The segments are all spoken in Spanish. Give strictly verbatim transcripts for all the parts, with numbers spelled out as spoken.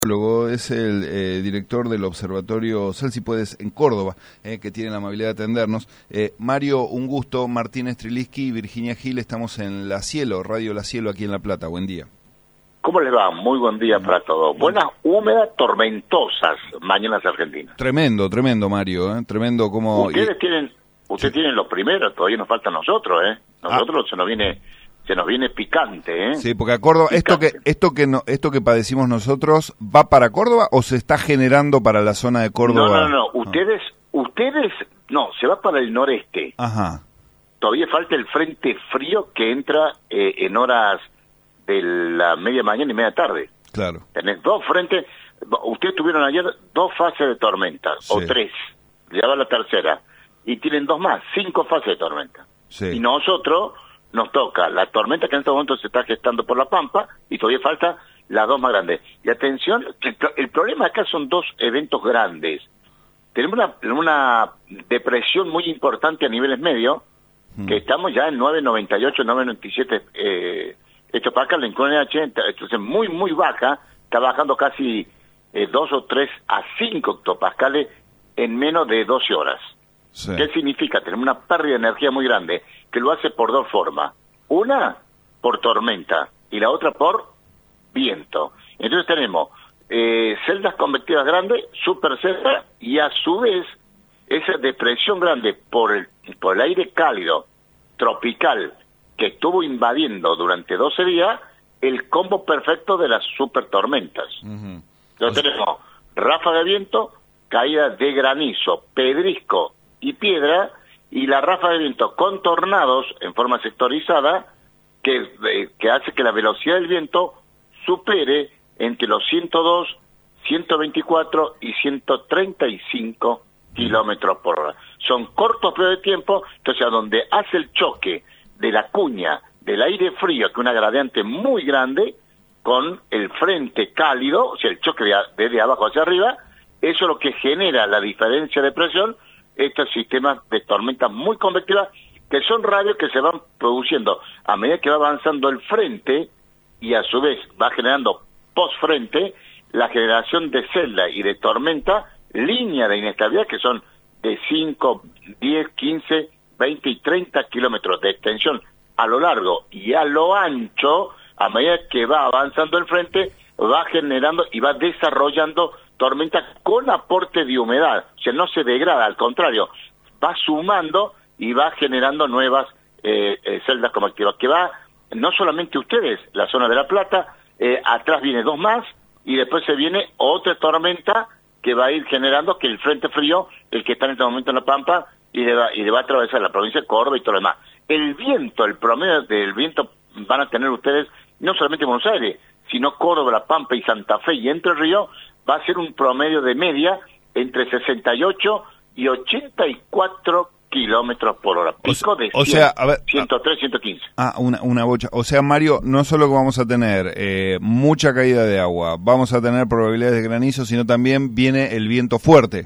Luego es el eh, director del Observatorio Celsípodes en Córdoba, eh, que tiene la amabilidad de atendernos. Eh, Mario, un gusto. Martín Streliski y Virginia Gil, estamos en La Cielo, Radio La Cielo, aquí en La Plata. Buen día. ¿Cómo les va? Muy buen día para todos. Buenas, húmedas, tormentosas mañanas argentinas. Tremendo, tremendo, Mario, ¿eh? Tremendo como... Ustedes tienen, ustedes sí. tienen los primeros, todavía nos falta a nosotros, ¿eh? Nosotros ah. se nos viene... se nos viene picante, ¿eh? Sí, porque a Córdoba, esto que esto que no, esto que padecimos nosotros, ¿va para Córdoba o se está generando para la zona de Córdoba? No, no, no, ustedes, ah. ustedes, no, se va para el noreste. Ajá. Todavía falta el frente frío que entra eh, en horas de la media mañana y media tarde. Claro. Tenés dos frentes, ustedes tuvieron ayer dos fases de tormenta, sí. o tres, ya va la tercera, y tienen dos más, cinco fases de tormenta. Sí. Y nosotros... nos toca la tormenta que en este momento se está gestando por la Pampa y todavía falta las dos más grandes. Y atención, el, el problema acá son dos eventos grandes. Tenemos una, una depresión muy importante a niveles medios, mm. que estamos ya en nueve noventa y ocho, nueve noventa y siete eh, esto para acá, la N H, entonces muy, muy baja, está bajando casi eh, dos o tres a cinco hectopascales en menos de doce horas. Sí. ¿Qué significa? Tenemos una pérdida de energía muy grande, que lo hace por dos formas. Una, por tormenta, y la otra por viento. Entonces tenemos eh, celdas convectivas grandes, super celdas, y a su vez, esa depresión grande por el, por el aire cálido, tropical, que estuvo invadiendo durante doce días, el combo perfecto de las super tormentas. Uh-huh. Entonces tenemos ráfaga de viento, caída de granizo, pedrisco, y piedra, y la ráfaga de viento con tornados en forma sectorizada, que, eh, que hace que la velocidad del viento supere entre los ciento dos, ciento veinticuatro y ciento treinta y cinco kilómetros por hora. Son cortos periodos de tiempo, entonces a donde hace el choque de la cuña del aire frío, que es una gradiente muy grande, con el frente cálido, o sea, el choque de, desde abajo hacia arriba, eso es lo que genera la diferencia de presión, estos sistemas de tormentas muy convectivas, que son radios que se van produciendo a medida que va avanzando el frente, y a su vez va generando post-frente la generación de celda y de tormenta, línea de inestabilidad que son de cinco, diez, quince, veinte y treinta kilómetros de extensión a lo largo y a lo ancho. A medida que va avanzando el frente, va generando y va desarrollando tormenta con aporte de humedad, o sea, no se degrada, al contrario, va sumando y va generando nuevas eh, eh, celdas convectivas, que va, no solamente ustedes, la zona de La Plata, eh, atrás viene dos más, y después se viene otra tormenta que va a ir generando que el frente frío, el que está en este momento en La Pampa, y le va, y le va a atravesar la provincia de Córdoba y todo lo demás. El viento, el promedio del viento van a tener ustedes, no solamente en Buenos Aires, sino Córdoba, La Pampa y Santa Fe y Entre Ríos, va a ser un promedio de media entre sesenta y ocho y ochenta y cuatro kilómetros por hora. Pico o, de o cien, sea, a ver, ciento tres, ciento quince. Ah, una, una bocha. O sea, Mario, no solo que vamos a tener eh, mucha caída de agua, vamos a tener probabilidades de granizo, sino también viene el viento fuerte.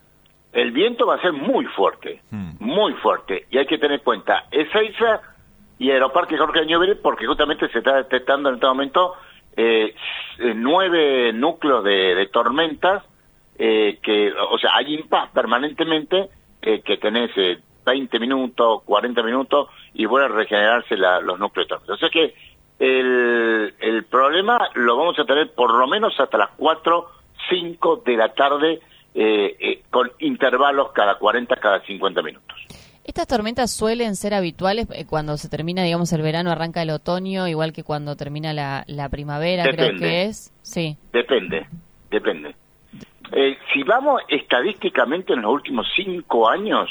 El viento va a ser muy fuerte, hmm. muy fuerte. Y hay que tener en cuenta Ezeiza y Aeroparque Jorge Newbery, porque justamente se está detectando en este momento Eh, nueve núcleos de, de tormentas, eh, que, o sea, hay impas permanentemente, eh, que tenés eh, veinte minutos, cuarenta minutos, y vuelven a regenerarse la, los núcleos de tormentas. O sea que el, el problema lo vamos a tener por lo menos hasta las cuatro, cinco de la tarde, eh, eh, con intervalos cada cuarenta, cada cincuenta minutos. ¿Estas tormentas suelen ser habituales cuando se termina, digamos, el verano, arranca el otoño, igual que cuando termina la, la primavera, depende, creo que es? Sí. Depende, depende. Eh, si vamos estadísticamente en los últimos cinco años,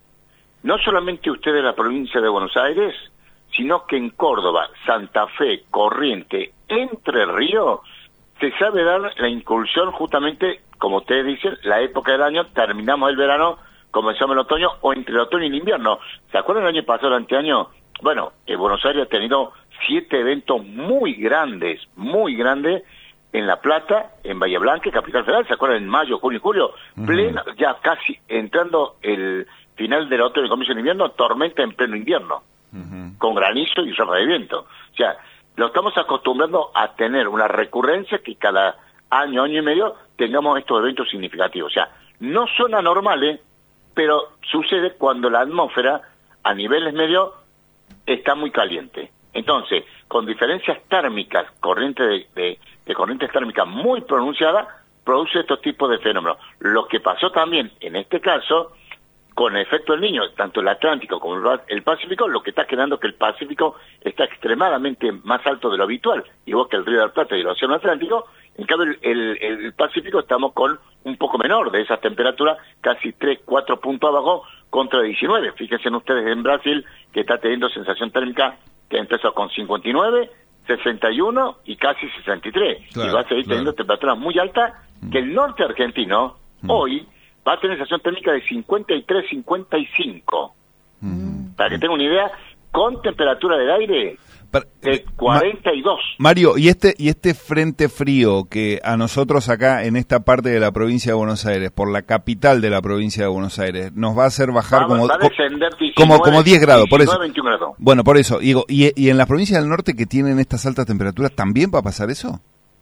no solamente usted de la provincia de Buenos Aires, sino que en Córdoba, Santa Fe, Corrientes, Entre Ríos, se sabe dar la incursión justamente, como ustedes dicen, la época del año, terminamos el verano, comenzamos el otoño, o entre el otoño y el invierno. ¿Se acuerdan el año pasado, el anteaño? Bueno, eh, Buenos Aires ha tenido siete eventos muy grandes, muy grandes, en La Plata, en Bahía Blanca, Capital Federal. ¿Se acuerdan? En mayo, junio y julio, uh-huh. pleno, ya casi entrando el final del otoño y comienzo del invierno, tormenta en pleno invierno, uh-huh. con granizo y ráfaga de viento. O sea, lo estamos acostumbrando a tener una recurrencia que cada año, año y medio, tengamos estos eventos significativos. O sea, no son anormales, pero sucede cuando la atmósfera a niveles medios está muy caliente. Entonces, con diferencias térmicas, corriente de, de, de corrientes térmicas muy pronunciadas, produce estos tipos de fenómenos. Lo que pasó también en este caso, con el efecto del Niño, tanto el Atlántico como el Pacífico, lo que está quedando que el Pacífico está extremadamente más alto de lo habitual, igual que el Río de la Plata y el Océano Atlántico. En cambio, el, el, el Pacífico estamos con un poco menor de esas temperaturas, casi tres, cuatro puntos abajo contra diecinueve. Fíjense ustedes en Brasil, que está teniendo sensación térmica que empezó con cincuenta y nueve, sesenta y uno y casi sesenta y tres. Claro, y va a seguir claro. teniendo temperaturas muy altas, que el norte argentino, mm. hoy, va a tener sensación térmica de cincuenta y tres, cincuenta y cinco. Mm. Para que tengan una idea, con temperatura del aire de cuarenta y dos. Mario, ¿y este y este frente frío que a nosotros acá en esta parte de la provincia de Buenos Aires, por la capital de la provincia de Buenos Aires, nos va a hacer bajar va, como, va a descender diecinueve, como como diez grados, por eso. veintiún grados. Bueno, por eso, digo, y, y en las provincias del norte que tienen estas altas temperaturas, ¿también va a pasar eso?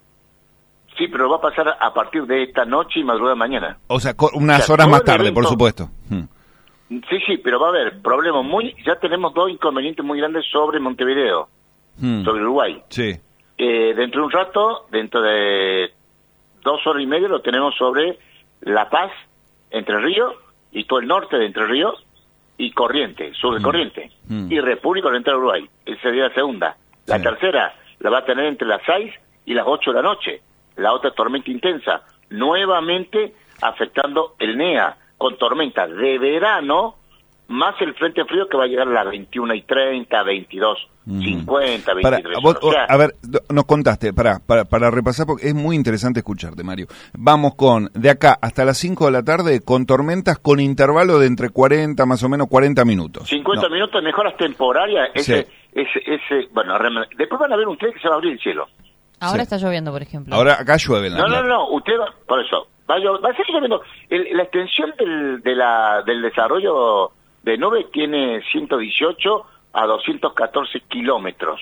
Sí, pero va a pasar a partir de esta noche y madrugada de mañana. O sea, unas o sea, horas más tarde, evento, por supuesto. Hmm. Sí, sí, pero va a haber problemas muy... Ya tenemos dos inconvenientes muy grandes sobre Montevideo, hmm. sobre Uruguay. Sí. Eh, dentro de un rato, dentro de dos horas y media, lo tenemos sobre La Paz, Entre Ríos, y todo el norte de Entre Ríos, y Corrientes, sur de hmm. Corrientes, hmm. y República Oriental de Uruguay. Esa sería la segunda. La sí. tercera la va a tener entre las seis y las ocho de la noche. La otra tormenta intensa, nuevamente afectando el N E A, con tormentas de verano, más el frente frío que va a llegar a las veintiuna y treinta, veintidós, mm. cincuenta, veintitrés. Para, vos, o sea, a ver, nos contaste, para, para, para repasar, porque es muy interesante escucharte, Mario. Vamos con, de acá hasta las cinco de la tarde, con tormentas con intervalo de entre cuarenta, más o menos cuarenta minutos. cincuenta no. minutos, mejoras temporarias, ese, sí. ese, ese, bueno, después van a ver ustedes que se va a abrir el cielo. Ahora sí. está lloviendo, por ejemplo. Ahora acá llueve. No, no, no, usted va, por eso, va a, va a seguir lloviendo. El, la extensión del, de la, del desarrollo de nube tiene ciento dieciocho a doscientos catorce kilómetros.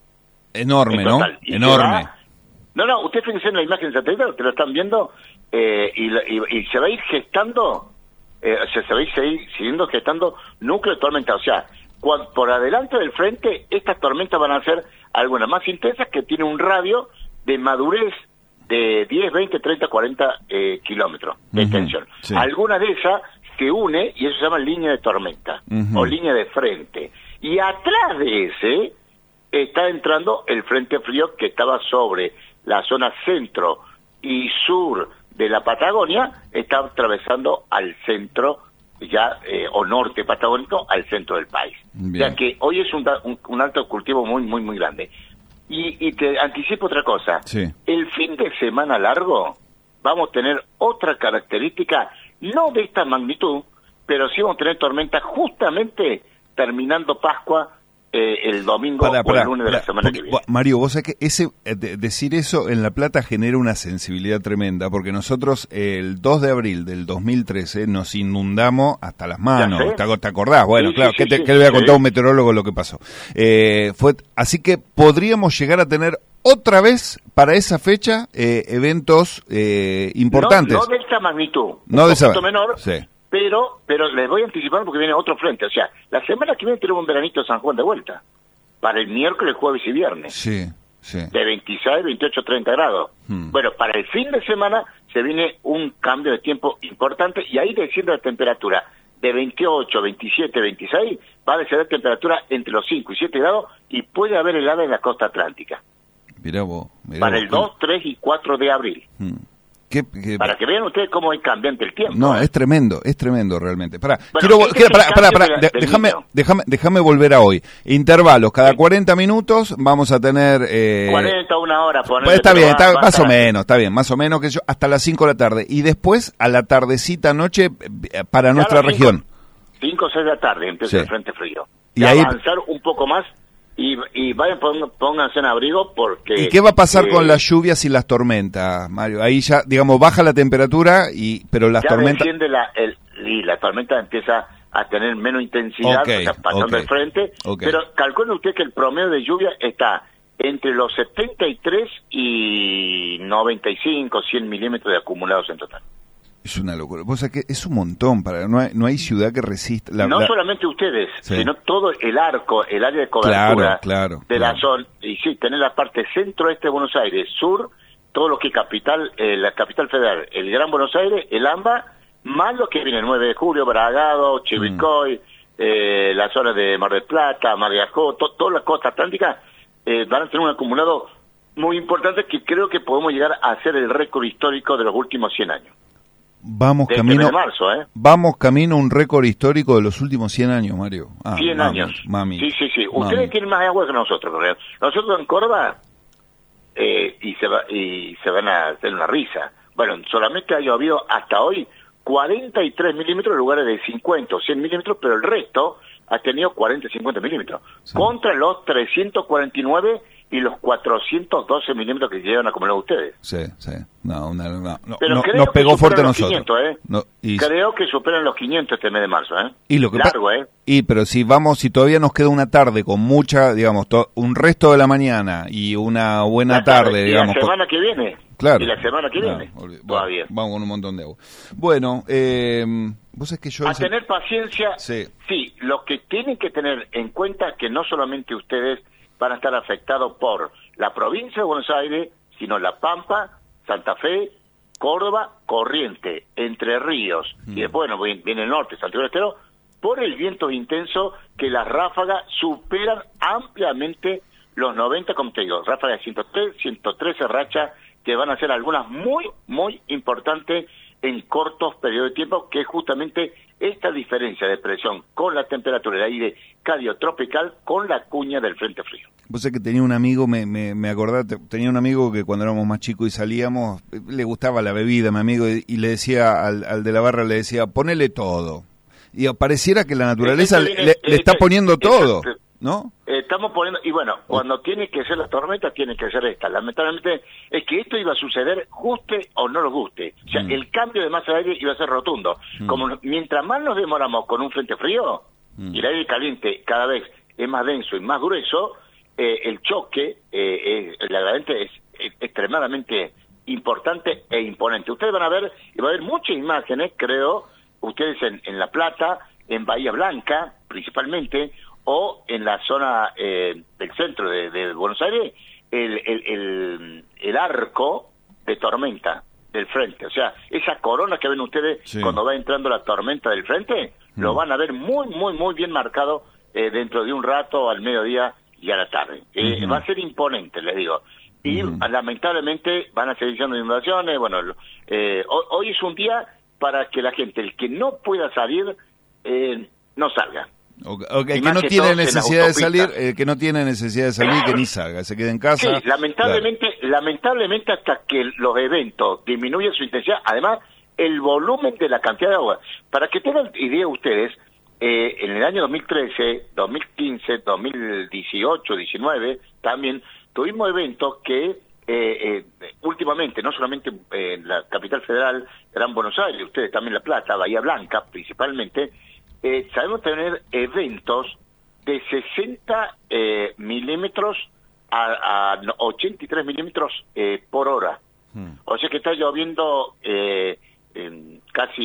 Enorme, ¿no? Enorme. Va, no, no, usted fíjense en la imagen satelital, ustedes lo están viendo, eh, y, y, y se va a ir gestando, eh, o sea, se va a ir seguir, siguiendo gestando núcleo de tormenta. O sea, cuando, por adelante del frente, estas tormentas van a ser algunas más intensas que tienen un radio de madurez de diez, veinte, treinta, cuarenta eh, kilómetros de uh-huh, extensión. Sí. Alguna de esas se une y eso se llama línea de tormenta uh-huh. o línea de frente. Y atrás de ese está entrando el frente frío que estaba sobre la zona centro y sur de la Patagonia, está atravesando al centro ya eh, o norte patagónico al centro del país. Bien. O sea que hoy es un, un, un alto cultivo muy, muy, muy grande. Y, y te anticipo otra cosa. Sí. El fin de semana largo vamos a tener otra característica, no de esta magnitud, pero sí vamos a tener tormentas justamente terminando Pascua eh, el domingo para, para, o el lunes para, de la semana porque, que viene. Mario, vos sabés que ese, de, decir eso en La Plata genera una sensibilidad tremenda, porque nosotros eh, el dos de abril del dos mil trece nos inundamos hasta las manos. ¿Te, ¿Te acordás? Bueno, sí, claro, sí, ¿qué, te, sí, ¿qué le voy a contar a un meteorólogo lo que pasó? Eh, fue Así que podríamos llegar a tener otra vez para esa fecha eh, eventos eh, importantes. No, no de esta magnitud, no un de esa menor. Sí. Pero pero les voy a anticipar porque viene otro frente. O sea, la semana que viene tenemos un veranito de San Juan de vuelta. Para el miércoles, jueves y viernes. Sí, sí. De veintiséis, veintiocho, treinta grados. Hmm. Bueno, para el fin de semana se viene un cambio de tiempo importante y ahí desciende la temperatura. De veintiocho, veintisiete, veintiséis va a descender temperatura entre los cinco y siete grados y puede haber helada en la costa atlántica. Mirá vos. Mirá para vos. el dos, tres y cuatro de abril. Hmm. ¿Qué, qué? Para que vean ustedes cómo es cambiante el tiempo. No, ¿eh? es tremendo, es tremendo realmente. Pará, bueno, quiero, este quiero, pará, pará, pará, de la, déjame, déjame, déjame volver a hoy. Intervalos, cada sí. cuarenta minutos vamos a tener... Eh, cuarenta, una hora. Pues está bien, está, va, más o menos, está bien, más o menos que yo, hasta las cinco de la tarde. Y después, a la tardecita noche, para ya nuestra región. cinco o seis de la tarde empieza sí. el frente frío. Y, y ahí avanzar un poco más. Y, y vayan, pónganse en abrigo porque... ¿Y qué va a pasar eh, con las lluvias y las tormentas, Mario? Ahí ya, digamos, baja la temperatura, y pero las ya tormentas... desciende la, el, y la tormenta empieza a tener menos intensidad, okay, o sea, pasando okay, el frente, okay. pero calcule usted que el promedio de lluvia está entre los setenta y tres y noventa y cinco, cien milímetros de acumulados en total. Es una locura. O sea que es un montón, para no hay, no hay ciudad que resista. La, no la... solamente ustedes, sí. sino todo el arco, el área de cobertura claro, claro, de claro. la zona. Y sí, tener la parte centro-este de Buenos Aires, sur, todo lo que capital, eh, la capital federal, el Gran Buenos Aires, el AMBA, más lo que viene el nueve de julio, Bragado, Chivilcoy, mm. eh, la zona de Mar del Plata, Mar de Ajó, to, toda la costa atlántica, eh, van a tener un acumulado muy importante que creo que podemos llegar a hacer el récord histórico de los últimos cien años. Vamos de camino, este de marzo, ¿eh? Vamos camino a un récord histórico de los últimos cien años, Mario. Ah, cien mami, años. Mami. Sí, sí, sí. Mami. Ustedes tienen más agua que nosotros, ¿verdad? Nosotros en Córdoba, eh, y, se va, y se van a hacer una risa. Bueno, solamente ha llovido hasta hoy cuarenta y tres milímetros en lugares de cincuenta o cien milímetros, pero el resto ha tenido cuarenta y cincuenta milímetros. Sí. Contra los trescientos cuarenta y nueve y los cuatrocientos doce milímetros que llevan acumulados ustedes. Sí, sí. No, una, no, no, Pero no, creo nos pegó que fuerte a los nosotros. quinientos, ¿eh? No, y... Creo que superan los quinientos este mes de marzo, ¿eh? Y lo que Largo, ¿eh? Y pero si vamos, si todavía nos queda una tarde con mucha, digamos, to... un resto de la mañana y una buena la tarde, tarde, y digamos. la semana que viene. Claro. Y la semana que no, viene. bueno, todavía. Vamos con un montón de agua. Bueno, eh, vos es que yo... A ese... tener paciencia, sí. sí, lo que tienen que tener en cuenta es que no solamente ustedes van a estar afectados por la provincia de Buenos Aires, sino La Pampa, Santa Fe, Córdoba, Corrientes, Entre Ríos, mm. y después bueno, viene el norte, Santiago del Estero, por el viento intenso que las ráfagas superan ampliamente los noventa, como te digo, ráfagas de ciento tres, ciento trece rachas, que van a ser algunas muy, muy importantes en cortos periodos de tiempo, que es justamente esta diferencia de presión con la temperatura del aire cálido-tropical con la cuña del frente frío. Vos sabés que tenía un amigo, me, me, me acordás, tenía un amigo que cuando éramos más chicos y salíamos, le gustaba la bebida, mi amigo, y, y le decía al, al de la barra, le decía, ponele todo. Y pareciera que la naturaleza este viene, le, este, le está poniendo este, todo, ¿no? Estamos poniendo, y bueno, cuando tiene que ser la tormenta, tiene que ser esta. Lamentablemente, es que esto iba a suceder, guste o no lo guste. O sea, mm. el cambio de masa de aire iba a ser rotundo. Mm. Como mientras más nos demoramos con un frente frío, mm. y el aire caliente cada vez es más denso y más grueso, eh, el choque, eh, es, el gradiente es, es extremadamente importante e imponente. Ustedes van a ver, y va a haber muchas imágenes, creo, ustedes en, en La Plata, en Bahía Blanca, principalmente, o en la zona eh, del centro de, de Buenos Aires, el, el, el, el arco de tormenta del frente. O sea, esa corona que ven ustedes sí. cuando va entrando la tormenta del frente, mm. lo van a ver muy, muy, muy bien marcado eh, dentro de un rato, al mediodía y a la tarde. Eh, mm-hmm. Va a ser imponente, les digo. Y mm-hmm. lamentablemente van a seguir siendo inundaciones. Bueno, eh, hoy, hoy es un día para que la gente, el que no pueda salir, eh, no salga. Okay, okay, que no que tiene necesidad de salir, eh, que no tiene necesidad de salir, que ni salga, se quede en casa. Sí, lamentablemente, claro. lamentablemente hasta que los eventos disminuyen su intensidad, además el volumen de la cantidad de agua. Para que tengan idea ustedes, eh, en el año dos mil trece, dos mil quince, dos mil dieciocho, diecinueve, también tuvimos eventos que eh, eh, últimamente, no solamente en eh, la capital federal, Gran Buenos Aires, ustedes también La Plata, Bahía Blanca principalmente, Eh, sabemos tener eventos de sesenta eh, milímetros a, a ochenta y tres milímetros eh, por hora. Hmm. O sea que está lloviendo eh, eh,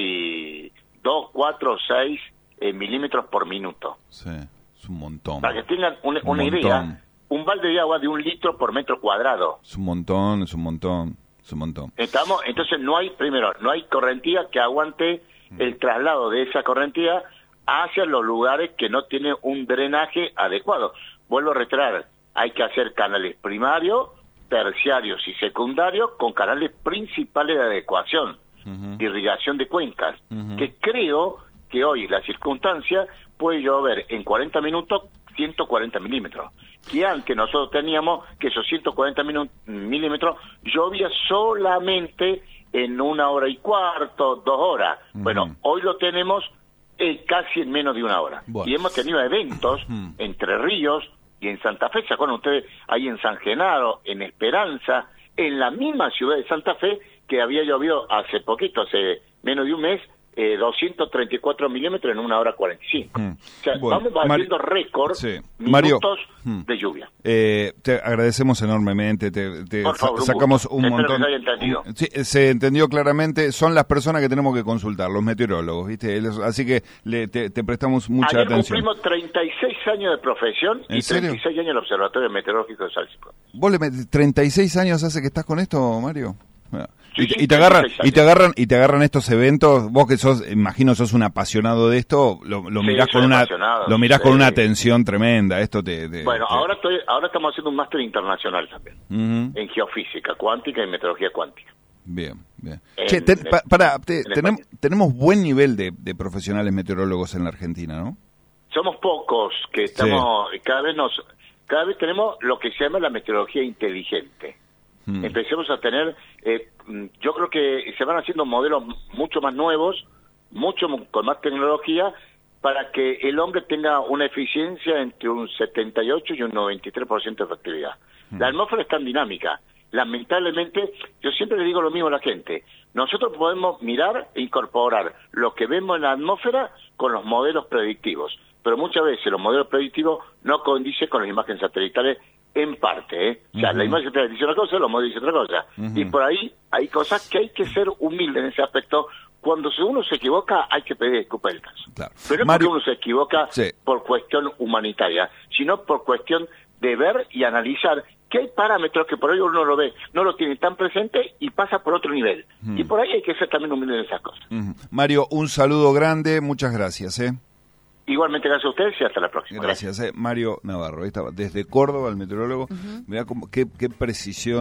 casi dos, cuatro, seis eh, milímetros por minuto. Sí, es un montón. Para que tengan una, un una idea, un balde de agua de un litro por metro cuadrado. Es un montón, es un montón, es un montón. Estamos, entonces no hay, primero, no hay correntía que aguante hmm. el traslado de esa correntía hacia los lugares que no tienen un drenaje adecuado. Vuelvo a reiterar, hay que hacer canales primarios, terciarios y secundarios con canales principales de adecuación, uh-huh. de irrigación de cuencas, uh-huh. que creo que hoy la circunstancia puede llover en cuarenta minutos ciento cuarenta milímetros, que antes nosotros teníamos que esos ciento cuarenta minu- milímetros llovía solamente en una hora y cuarto, dos horas. Uh-huh. Bueno, hoy lo tenemos Eh, casi en menos de una hora. Bueno. Y hemos tenido eventos mm. Entre Ríos y en Santa Fe, ¿se acuerdan ustedes? Ahí en San Genaro, en Esperanza, en la misma ciudad de Santa Fe, que había llovido hace poquito, hace menos de un mes, eh, doscientos treinta y cuatro milímetros en una hora cuarenta y cinco. Mm. O sea, bueno, vamos batiendo récord sí. minutos Mario, de lluvia. Eh, te agradecemos enormemente, te, te Por favor, sa sacamos un, un montón. Que se haya entendido. Un, sí, se entendió claramente, son las personas que tenemos que consultar, los meteorólogos, ¿viste? Así que le, te, te prestamos mucha Ayer atención. cumplimos treinta y seis años de profesión y treinta y seis años en el Observatorio Meteorológico de Salsi Puedes. ¿Vos le met... treinta y seis años hace que estás con esto, Mario? Sí, y, sí, y te agarran y te agarran y te agarran estos eventos, vos que sos, imagino sos un apasionado de esto, lo, lo sí, mirás con una lo mirás sí. con una atención tremenda. Esto te, te bueno te... ahora estoy ahora estamos haciendo un máster internacional también uh-huh. en geofísica cuántica y meteorología cuántica. Bien, bien. En, che, ten, pa, para, te, en tenemos, tenemos buen nivel de, de profesionales meteorólogos en la Argentina, ¿no? Somos pocos que estamos sí. cada vez nos cada vez tenemos lo que se llama la meteorología inteligente. Hmm. Empecemos a tener, eh, yo creo que se van haciendo modelos mucho más nuevos, mucho con más tecnología, para que el hombre tenga una eficiencia entre un setenta y ocho y un noventa y tres por ciento de efectividad. Hmm. La atmósfera es tan dinámica. Lamentablemente, yo siempre le digo lo mismo a la gente. Nosotros podemos mirar e incorporar lo que vemos en la atmósfera con los modelos predictivos, pero muchas veces los modelos predictivos no condicen con las imágenes satelitales en parte, ¿eh? O sea, uh-huh. la imagen satelital dice una cosa, los modelos dicen otra cosa. Uh-huh. Y por ahí hay cosas que hay que ser humilde en ese aspecto. Cuando uno se equivoca, hay que pedir disculpas. Claro. Pero no Mario... porque uno se equivoca sí. por cuestión humanitaria, sino por cuestión de ver y analizar que hay parámetros que por ahí uno no lo ve, no lo tiene tan presente y pasa por otro nivel. Uh-huh. Y por ahí hay que ser también humilde en esas cosas. Uh-huh. Mario, un saludo grande, muchas gracias, ¿eh? Igualmente gracias a ustedes y hasta la próxima. Gracias, gracias. Eh. Mario Navarro, ahí estaba, desde Córdoba, el meteorólogo. Uh-huh. Mirá cómo, qué, qué precisión.